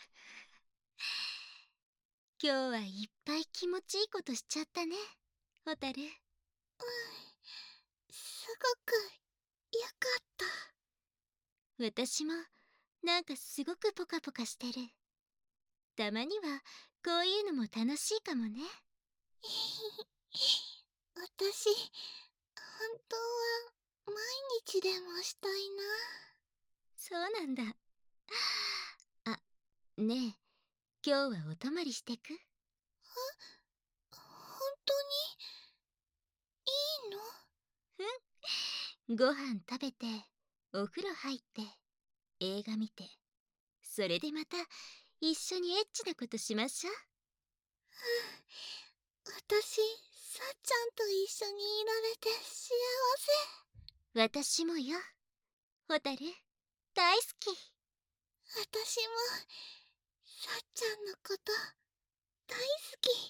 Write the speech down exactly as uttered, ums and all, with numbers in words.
今日はいっぱい気持ちいいことしちゃったね、ホタル。うん、 すごくよかった。 私もなんかすごくポカポカしてる。たまにはこういうのも楽しいかもね。 私、本当は毎日でもしたいな。 そうなんだ。あ、ねえ、今日はお泊まりしてく？ 本当にいいの？ うん、ご飯食べて、お風呂入って、映画見て、それでまた一緒にエッチなことしましょう。 私、さっちゃんと一緒にいられて幸私もよ、ホタル、大好き。 せ。私も、さっちゃんのこと、大好き。